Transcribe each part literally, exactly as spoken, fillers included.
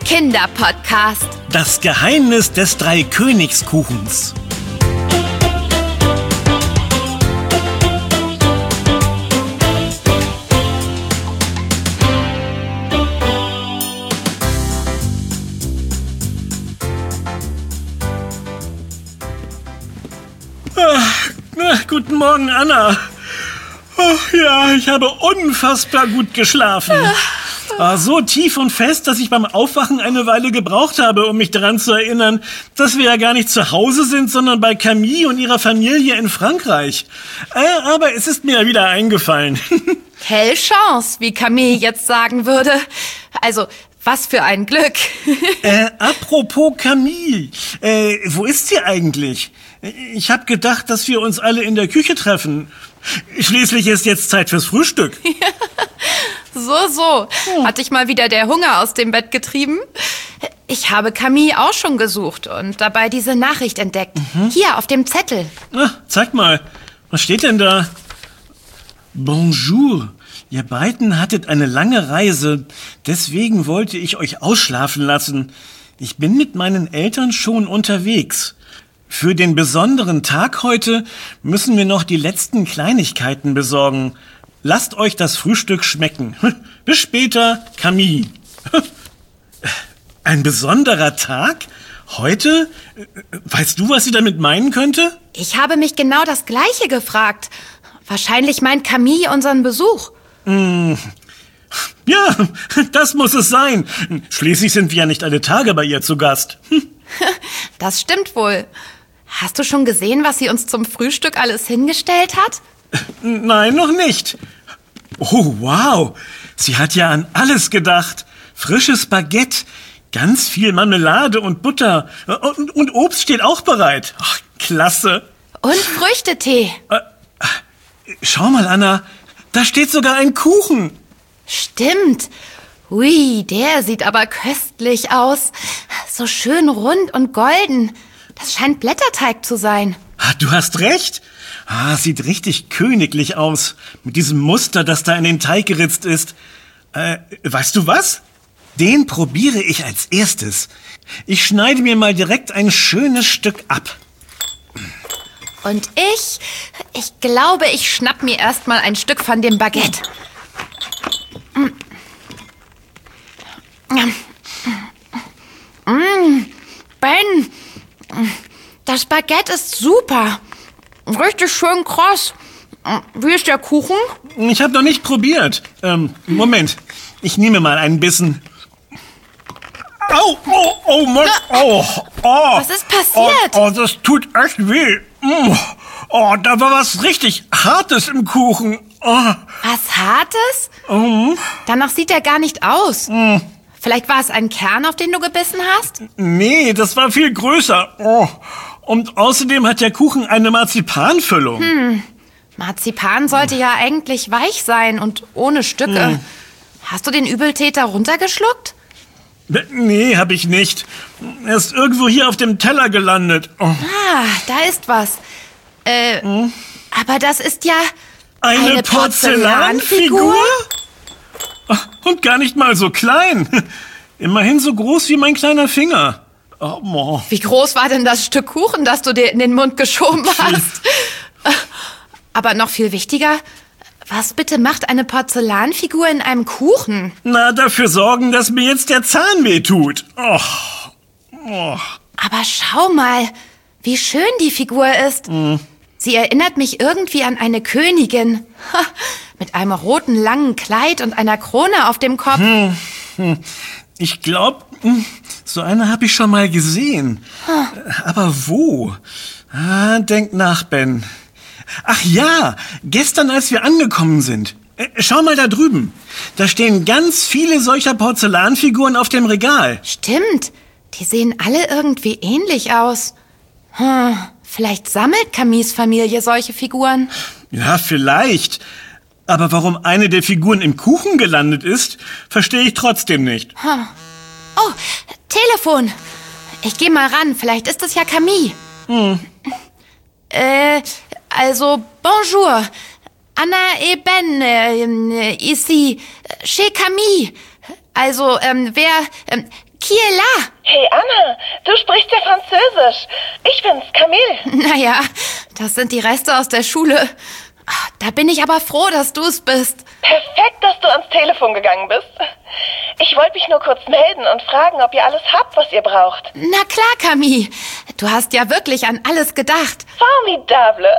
Kinderpodcast. Das Geheimnis des Dreikönigskuchens. Ah, guten Morgen, Anna. Oh, ja, ich habe unfassbar gut geschlafen. Ah, so tief und fest, dass ich beim Aufwachen eine Weile gebraucht habe, um mich daran zu erinnern, dass wir ja gar nicht zu Hause sind, sondern bei Camille und ihrer Familie in Frankreich. Äh, aber es ist mir wieder eingefallen. Quelle Chance, wie Camille jetzt sagen würde. Also, was für ein Glück. äh, apropos Camille, äh, wo ist sie eigentlich? Ich habe gedacht, dass wir uns alle in der Küche treffen. Schließlich ist jetzt Zeit fürs Frühstück. So, so. Hat dich mal wieder der Hunger aus dem Bett getrieben? Ich habe Camille auch schon gesucht und dabei diese Nachricht entdeckt. Mhm. Hier, auf dem Zettel. Ah, zeig mal. Was steht denn da? Bonjour. Ihr beiden hattet eine lange Reise. Deswegen wollte ich euch ausschlafen lassen. Ich bin mit meinen Eltern schon unterwegs. Für den besonderen Tag heute müssen wir noch die letzten Kleinigkeiten besorgen. Lasst euch das Frühstück schmecken. Bis später, Camille. Ein besonderer Tag? Heute? Weißt du, was sie damit meinen könnte? Ich habe mich genau das Gleiche gefragt. Wahrscheinlich meint Camille unseren Besuch. Mm. Ja, das muss es sein. Schließlich sind wir ja nicht alle Tage bei ihr zu Gast. Das stimmt wohl. Hast du schon gesehen, was sie uns zum Frühstück alles hingestellt hat? Nein, noch nicht. Oh, wow. Sie hat ja an alles gedacht. Frisches Baguette, ganz viel Marmelade und Butter. Und, und Obst steht auch bereit. Ach, klasse. Und Früchtetee. Äh, schau mal, Anna. Da steht sogar ein Kuchen. Stimmt. Ui, der sieht aber köstlich aus. So schön rund und golden. Das scheint Blätterteig zu sein. Ah, du hast recht. Ah, sieht richtig königlich aus. Mit diesem Muster, das da in den Teig geritzt ist. Äh, weißt du was? Den probiere ich als erstes. Ich schneide mir mal direkt ein schönes Stück ab. Und ich, ich glaube, ich schnapp mir erst mal ein Stück von dem Baguette. Mm, Ben, das Baguette ist super. Richtig schön kross. Wie ist der Kuchen? Ich habe noch nicht probiert. Ähm, Moment. Ich nehme mal einen Bissen. Au, oh, oh, Mann. Oh, oh. Was ist passiert? Oh, oh, das tut echt weh. Oh, da war was richtig Hartes im Kuchen. Oh. Was Hartes? Mhm. Danach sieht er gar nicht aus. Mhm. Vielleicht war es ein Kern, auf den du gebissen hast? Nee, das war viel größer. Oh. Und außerdem hat der Kuchen eine Marzipanfüllung. Hm. Marzipan sollte ja eigentlich weich sein und ohne Stücke. Hm. Hast du den Übeltäter runtergeschluckt? Nee, hab ich nicht. Er ist irgendwo hier auf dem Teller gelandet. Oh. Ah, da ist was. Äh, hm? Aber das ist ja eine, eine Porzellanfigur? Und gar nicht mal so klein. Immerhin so groß wie mein kleiner Finger. Oh, oh. Wie groß war denn das Stück Kuchen, das du dir in den Mund geschoben hast? Aber noch viel wichtiger, was bitte macht eine Porzellanfigur in einem Kuchen? Na, dafür sorgen, dass mir jetzt der Zahn weh tut. Oh. Oh. Aber schau mal, wie schön die Figur ist. Mhm. Sie erinnert mich irgendwie an eine Königin. Mit einem roten, langen Kleid und einer Krone auf dem Kopf. Hm, hm. Ich glaube, so eine habe ich schon mal gesehen. Hm. Aber wo? Ah, denk nach, Ben. Ach ja, gestern, als wir angekommen sind. Schau mal da drüben. Da stehen ganz viele solcher Porzellanfiguren auf dem Regal. Stimmt, die sehen alle irgendwie ähnlich aus. Hm. Vielleicht sammelt Camilles Familie solche Figuren. Ja, vielleicht. Aber warum eine der Figuren im Kuchen gelandet ist, verstehe ich trotzdem nicht. Hm. Oh, Telefon. Ich gehe mal ran, vielleicht ist es ja Camille. Hm. Äh, also, bonjour. Anna et Ben, äh, ici, chez Camille. Also, ähm, wer, ähm, Qui est là? Hey Anna, du sprichst ja Französisch. Ich bin's, Camille. Naja, das sind die Reste aus der Schule. Da bin ich aber froh, dass du es bist. Perfekt, dass du ans Telefon gegangen bist. Ich wollte mich nur kurz melden und fragen, ob ihr alles habt, was ihr braucht. Na klar, Camille. Du hast ja wirklich an alles gedacht. Formidable.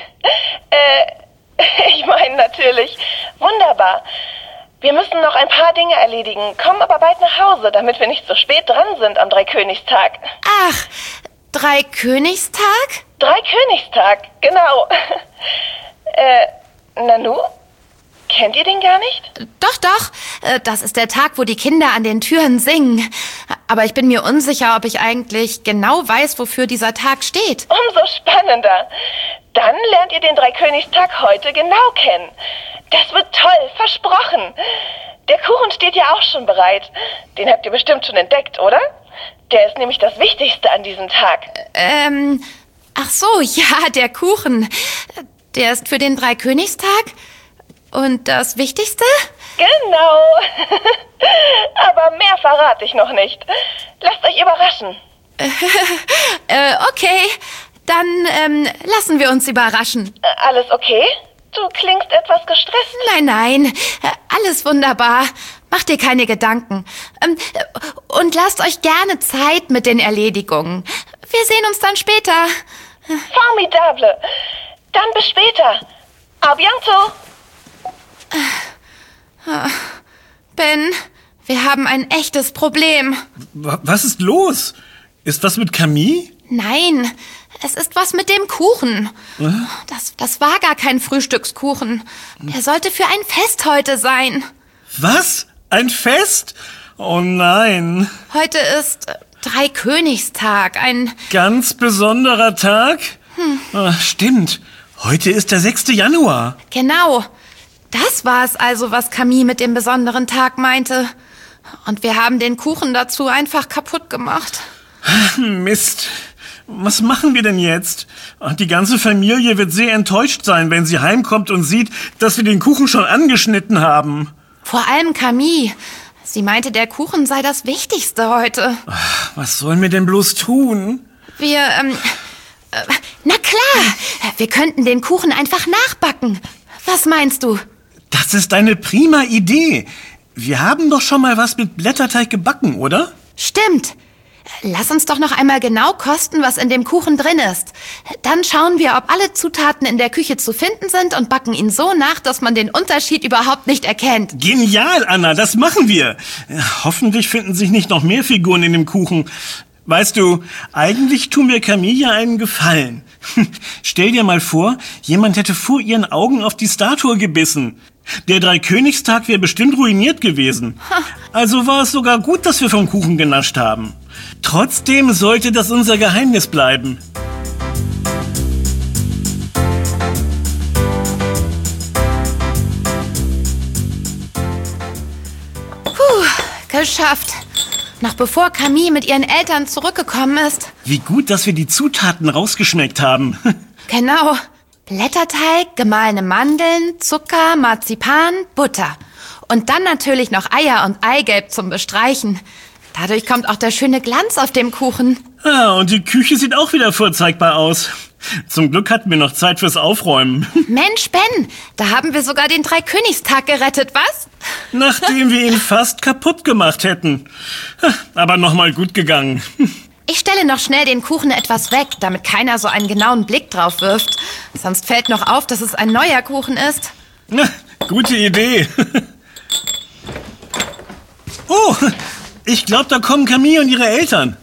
äh, ich meine natürlich, wunderbar. Wir müssen noch ein paar Dinge erledigen, kommen aber bald nach Hause, damit wir nicht so spät dran sind am Dreikönigstag. Ach, Dreikönigstag? Dreikönigstag, genau. äh, Nanu? Kennt ihr den gar nicht? Doch, doch. Das ist der Tag, wo die Kinder an den Türen singen. Aber ich bin mir unsicher, ob ich eigentlich genau weiß, wofür dieser Tag steht. Umso spannender. Dann lernt ihr den Dreikönigstag heute genau kennen. Das wird toll, versprochen. Der Kuchen steht ja auch schon bereit. Den habt ihr bestimmt schon entdeckt, oder? Der ist nämlich das Wichtigste an diesem Tag. Ähm, ach so, ja, der Kuchen. Der ist für den Dreikönigstag? Und das Wichtigste? Genau. Aber mehr verrate ich noch nicht. Lasst euch überraschen. äh, okay. Dann ähm, lassen wir uns überraschen. Alles okay? Du klingst etwas gestresst. Nein, nein. Alles wunderbar. Macht dir keine Gedanken. Ähm, und lasst euch gerne Zeit mit den Erledigungen. Wir sehen uns dann später. Formidable. Dann bis später. A bientôt. Ben, wir haben ein echtes Problem. Was ist los? Ist was mit Camille? Nein, es ist was mit dem Kuchen. Äh? Das, das war gar kein Frühstückskuchen. Der sollte für ein Fest heute sein. Was? Ein Fest? Oh nein. Heute ist Dreikönigstag, ein... Ganz besonderer Tag? Hm. Ah, stimmt. Heute ist der sechste Januar. Genau. Das war es also, was Camille mit dem besonderen Tag meinte. Und wir haben den Kuchen dazu einfach kaputt gemacht. Mist. Was machen wir denn jetzt? Die ganze Familie wird sehr enttäuscht sein, wenn sie heimkommt und sieht, dass wir den Kuchen schon angeschnitten haben. Vor allem Camille. Sie meinte, der Kuchen sei das Wichtigste heute. Was sollen wir denn bloß tun? Wir, ähm... Äh, na klar, wir könnten den Kuchen einfach nachbacken. Was meinst du? Das ist eine prima Idee. Wir haben doch schon mal was mit Blätterteig gebacken, oder? Stimmt. Lass uns doch noch einmal genau kosten, was in dem Kuchen drin ist. Dann schauen wir, ob alle Zutaten in der Küche zu finden sind und backen ihn so nach, dass man den Unterschied überhaupt nicht erkennt. Genial, Anna, das machen wir. Hoffentlich finden sich nicht noch mehr Figuren in dem Kuchen. Weißt du, eigentlich tun wir Camille einen Gefallen. Stell dir mal vor, jemand hätte vor ihren Augen auf die Statue gebissen. Der Dreikönigstag wäre bestimmt ruiniert gewesen. Also war es sogar gut, dass wir vom Kuchen genascht haben. Trotzdem sollte das unser Geheimnis bleiben. Puh, geschafft. Noch bevor Camille mit ihren Eltern zurückgekommen ist. Wie gut, dass wir die Zutaten rausgeschmeckt haben. Genau. Blätterteig, gemahlene Mandeln, Zucker, Marzipan, Butter. Und dann natürlich noch Eier und Eigelb zum Bestreichen. Dadurch kommt auch der schöne Glanz auf dem Kuchen. Ah, und die Küche sieht auch wieder vorzeigbar aus. Zum Glück hatten wir noch Zeit fürs Aufräumen. Mensch, Ben, da haben wir sogar den Dreikönigstag gerettet, was? Nachdem wir ihn fast kaputt gemacht hätten. Aber nochmal gut gegangen. Ich stelle noch schnell den Kuchen etwas weg, damit keiner so einen genauen Blick drauf wirft. Sonst fällt noch auf, dass es ein neuer Kuchen ist. Na, gute Idee. Oh, ich glaube, da kommen Camille und ihre Eltern.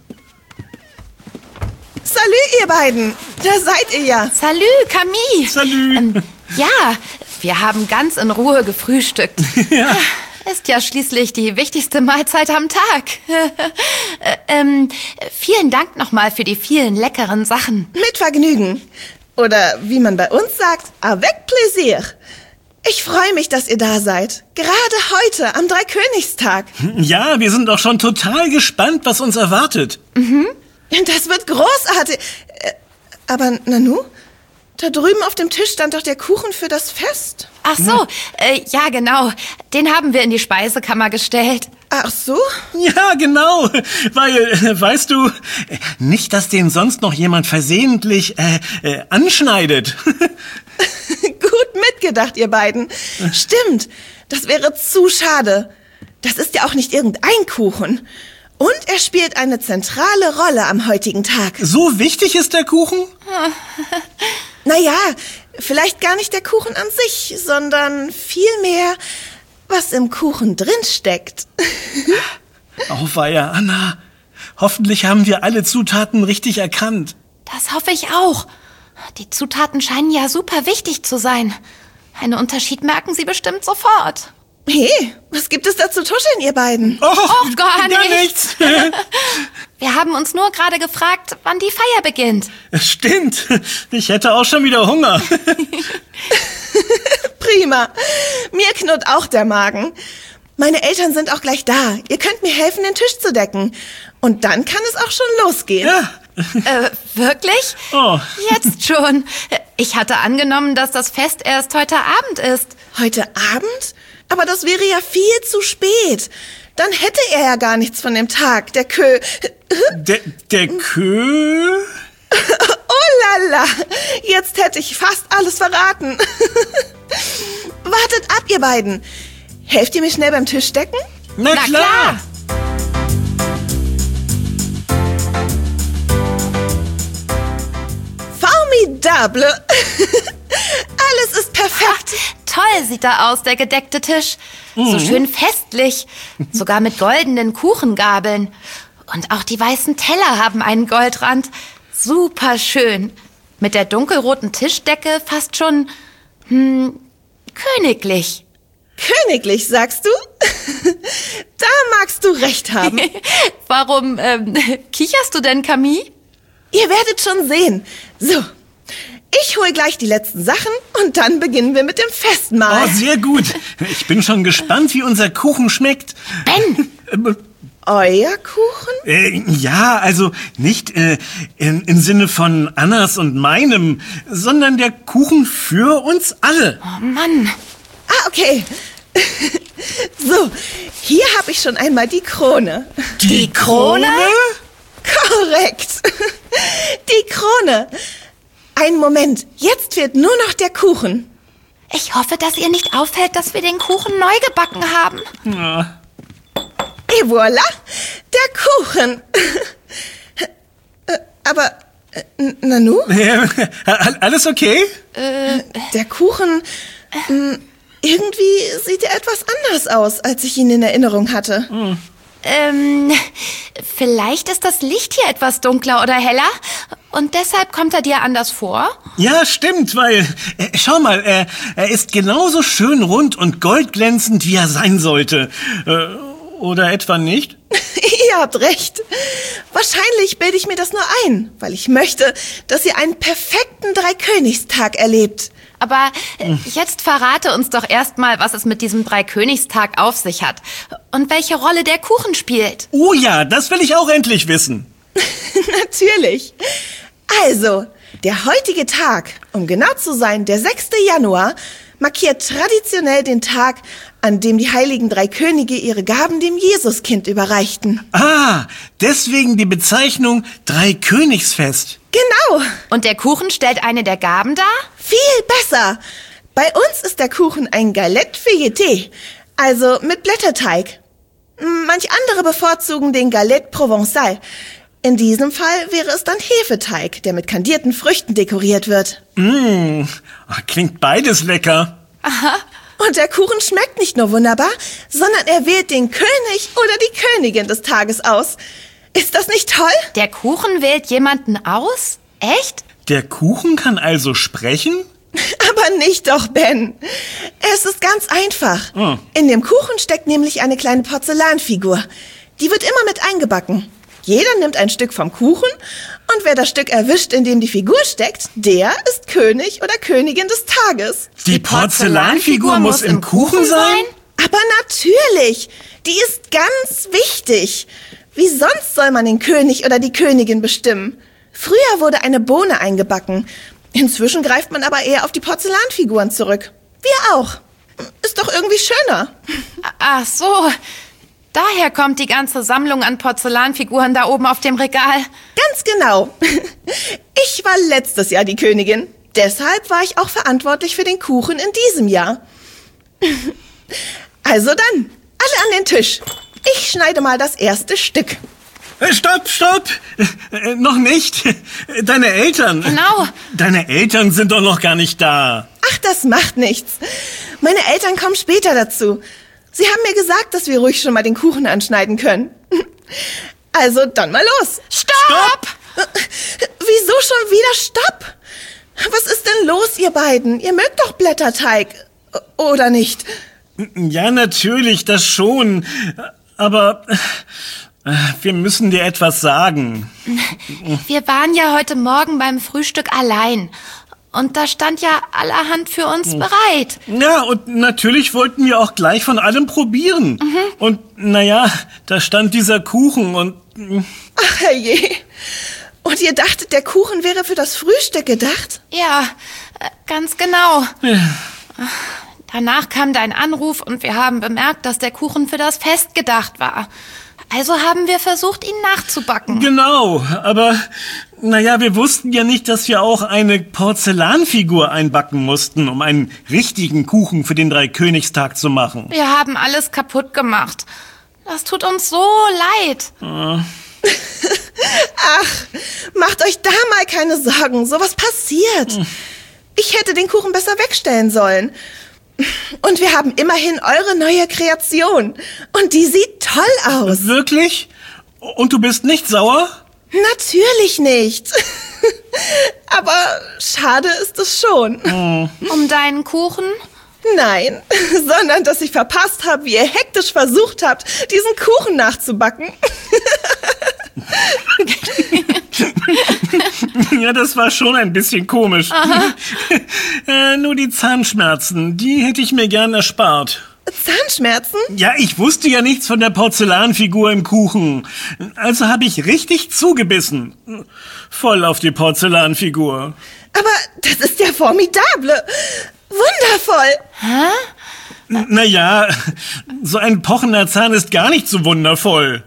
Salü, ihr beiden. Da seid ihr ja. Salü, Camille. Salü. Ähm, ja, wir haben ganz in Ruhe gefrühstückt. Ja. Ist ja schließlich die wichtigste Mahlzeit am Tag. ähm, vielen Dank nochmal für die vielen leckeren Sachen. Mit Vergnügen. Oder wie man bei uns sagt, avec plaisir. Ich freue mich, dass ihr da seid. Gerade heute, am Dreikönigstag. Ja, wir sind auch schon total gespannt, was uns erwartet. Mhm. Das wird großartig. Aber Nanu, da drüben auf dem Tisch stand doch der Kuchen für das Fest. Ach so, äh, ja genau. Den haben wir in die Speisekammer gestellt. Ach so? Ja, genau. Weil, äh, weißt du, nicht, dass den sonst noch jemand versehentlich äh, äh, anschneidet. Gut mitgedacht, ihr beiden. Stimmt, das wäre zu schade. Das ist ja auch nicht irgendein Kuchen. Und er spielt eine zentrale Rolle am heutigen Tag. So wichtig ist der Kuchen? Naja, vielleicht gar nicht der Kuchen an sich, sondern vielmehr, was im Kuchen drin steckt. Auweia, Anna. Hoffentlich haben wir alle Zutaten richtig erkannt. Das hoffe ich auch. Die Zutaten scheinen ja super wichtig zu sein. Einen Unterschied merken Sie bestimmt sofort. Hey, was gibt es da zu tuscheln, ihr beiden? Oh, Oh, gar gar nichts. nichts. Wir haben uns nur gerade gefragt, wann die Feier beginnt. Stimmt. Ich hätte auch schon wieder Hunger. Prima. Mir knurrt auch der Magen. Meine Eltern sind auch gleich da. Ihr könnt mir helfen, den Tisch zu decken. Und dann kann es auch schon losgehen. Ja. Äh, wirklich? Oh. Jetzt schon. Ich hatte angenommen, dass das Fest erst heute Abend ist. Heute Abend? Aber das wäre ja viel zu spät. Dann hätte er ja gar nichts von dem Tag, der Kö... Der, der Kö? Oh lala, jetzt hätte ich fast alles verraten. Wartet ab, ihr beiden. Helft ihr mir schnell beim Tisch decken? Na, Na klar. klar. Formidable. Alles ist perfekt. Toll sieht da aus, der gedeckte Tisch. So schön festlich. Sogar mit goldenen Kuchengabeln. Und auch die weißen Teller haben einen Goldrand. Super schön. Mit der dunkelroten Tischdecke fast schon, hm, königlich. Königlich, sagst du? Da magst du recht haben. Warum ähm, kicherst du denn, Camille? Ihr werdet schon sehen. So, ich hole gleich die letzten Sachen und dann beginnen wir mit dem Festmahl. Oh, sehr gut. Ich bin schon gespannt, wie unser Kuchen schmeckt. Ben! Ähm, Euer Kuchen? Äh, ja, also nicht äh, in, im Sinne von Annas und meinem, sondern der Kuchen für uns alle. Oh Mann. Ah, okay. So, hier habe ich schon einmal die Krone. Die Krone? Korrekt. Die Krone. Einen Moment, jetzt fehlt nur noch der Kuchen. Ich hoffe, dass ihr nicht auffällt, dass wir den Kuchen neu gebacken haben. Ja. Et voilà, der Kuchen. Äh, Aber, äh, Nanu, Äh, Alles okay? der Kuchen, mh, irgendwie sieht er etwas anders aus, als ich ihn in Erinnerung hatte. Ähm, vielleicht ist das Licht hier etwas dunkler oder heller und deshalb kommt er dir anders vor? Ja, stimmt, weil, äh, schau mal, er, er ist genauso schön rund und goldglänzend, wie er sein sollte. Äh, oder etwa nicht? Ihr habt recht. Wahrscheinlich bilde ich mir das nur ein, weil ich möchte, dass ihr einen perfekten Dreikönigstag erlebt. Aber äh, jetzt verrate uns doch erstmal, was es mit diesem Dreikönigstag auf sich hat und welche Rolle der Kuchen spielt. Oh ja, das will ich auch endlich wissen. Natürlich. Also, der heutige Tag, um genau zu sein, der sechster Januar, markiert traditionell den Tag, an dem die heiligen drei Könige ihre Gaben dem Jesuskind überreichten. Ah, deswegen die Bezeichnung Dreikönigsfest. Genau. Und der Kuchen stellt eine der Gaben dar? Viel besser. Bei uns ist der Kuchen ein Galette feuilleté, also mit Blätterteig. Manch andere bevorzugen den Galette Provençal. In diesem Fall wäre es dann Hefeteig, der mit kandierten Früchten dekoriert wird. Mmh, klingt beides lecker. Und der Kuchen schmeckt nicht nur wunderbar, sondern er wählt den König oder die Königin des Tages aus. Ist das nicht toll? Der Kuchen wählt jemanden aus? Echt? Der Kuchen kann also sprechen? Aber nicht doch, Ben. Es ist ganz einfach. Oh. In dem Kuchen steckt nämlich eine kleine Porzellanfigur. Die wird immer mit eingebacken. Jeder nimmt ein Stück vom Kuchen und wer das Stück erwischt, in dem die Figur steckt, der ist König oder Königin des Tages. Die Porzellanfigur muss im Kuchen sein? Aber natürlich, die ist ganz wichtig. Wie sonst soll man den König oder die Königin bestimmen? Früher wurde eine Bohne eingebacken. Inzwischen greift man aber eher auf die Porzellanfiguren zurück. Wir auch. Ist doch irgendwie schöner. Ach so. Daher kommt die ganze Sammlung an Porzellanfiguren da oben auf dem Regal. Ganz genau. Ich war letztes Jahr die Königin. Deshalb war ich auch verantwortlich für den Kuchen in diesem Jahr. Also dann, alle an den Tisch. Ich schneide mal das erste Stück. Stopp, stopp! Äh, noch nicht. Deine Eltern. Genau. Deine Eltern sind doch noch gar nicht da. Ach, das macht nichts. Meine Eltern kommen später dazu. Sie haben mir gesagt, dass wir ruhig schon mal den Kuchen anschneiden können. Also, dann mal los. Stopp! Stopp! Wieso schon wieder Stopp? Was ist denn los, ihr beiden? Ihr mögt doch Blätterteig, oder nicht? Ja, natürlich, das schon. Aber äh, wir müssen dir etwas sagen. Wir waren ja heute Morgen beim Frühstück allein. Und da stand ja allerhand für uns bereit. Ja, und natürlich wollten wir auch gleich von allem probieren. Mhm. Und naja, da stand dieser Kuchen und... Ach herrje. Und ihr dachtet, der Kuchen wäre für das Frühstück gedacht? Ja, ganz genau. Ja. Danach kam dein Anruf und wir haben bemerkt, dass der Kuchen für das Fest gedacht war. Also haben wir versucht, ihn nachzubacken. Genau, aber naja, wir wussten ja nicht, dass wir auch eine Porzellanfigur einbacken mussten, um einen richtigen Kuchen für den Dreikönigstag zu machen. Wir haben alles kaputt gemacht. Das tut uns so leid. Ah. Ach, macht euch da mal keine Sorgen, sowas passiert. Hm. Ich hätte den Kuchen besser wegstellen sollen. Und wir haben immerhin eure neue Kreation. Und die sieht toll aus. Wirklich? Und du bist nicht sauer? Natürlich nicht. Aber schade ist es schon. Oh. Um deinen Kuchen? Nein, sondern dass ich verpasst habe, wie ihr hektisch versucht habt, diesen Kuchen nachzubacken. Ja, das war schon ein bisschen komisch. äh, nur die Zahnschmerzen, die hätte ich mir gern erspart. Zahnschmerzen? Ja, ich wusste ja nichts von der Porzellanfigur im Kuchen. Also habe ich richtig zugebissen. Voll auf die Porzellanfigur. Aber das ist ja formidable. Wundervoll. Hä? Naja, so ein pochender Zahn ist gar nicht so wundervoll.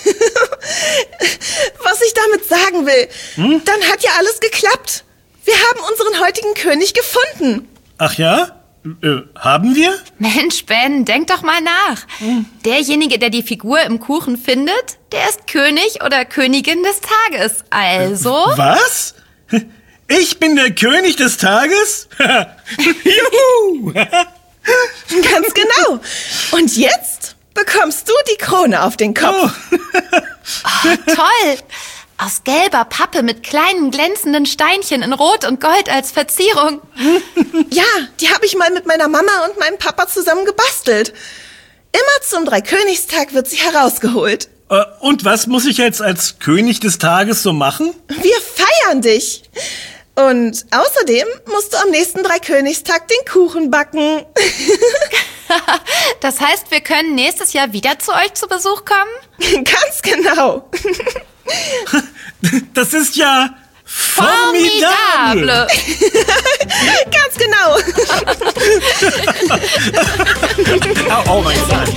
Was ich damit sagen will, hm? Dann hat ja alles geklappt. Wir haben unseren heutigen König gefunden. Ach ja? Äh, haben wir? Mensch, Ben, denk doch mal nach. Hm. Derjenige, der die Figur im Kuchen findet, der ist König oder Königin des Tages. Also... Was? Ich bin der König des Tages? Juhu! Ganz genau. Und jetzt bekommst du die Krone auf den Kopf. Oh. Oh, toll. Aus gelber Pappe mit kleinen glänzenden Steinchen in Rot und Gold als Verzierung. Ja, die habe ich mal mit meiner Mama und meinem Papa zusammen gebastelt. Immer zum Dreikönigstag wird sie herausgeholt. Äh, und was muss ich jetzt als König des Tages so machen? Wir feiern dich. Und außerdem musst du am nächsten Dreikönigstag den Kuchen backen. Das heißt, wir können nächstes Jahr wieder zu euch zu Besuch kommen? Ganz genau. Das ist ja formidable. formidable. Ganz genau. Oh, oh mein Gott.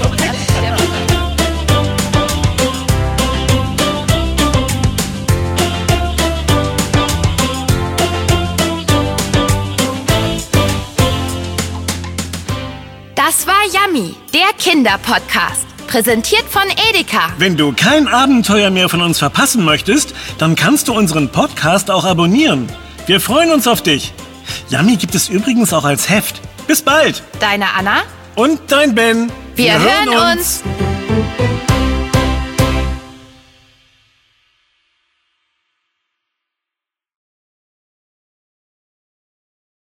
Das war Yummy, der Kinderpodcast. Präsentiert von Edeka. Wenn du kein Abenteuer mehr von uns verpassen möchtest, dann kannst du unseren Podcast auch abonnieren. Wir freuen uns auf dich. Yummy gibt es übrigens auch als Heft. Bis bald. Deine Anna und dein Ben. Wir, Wir hören uns. uns.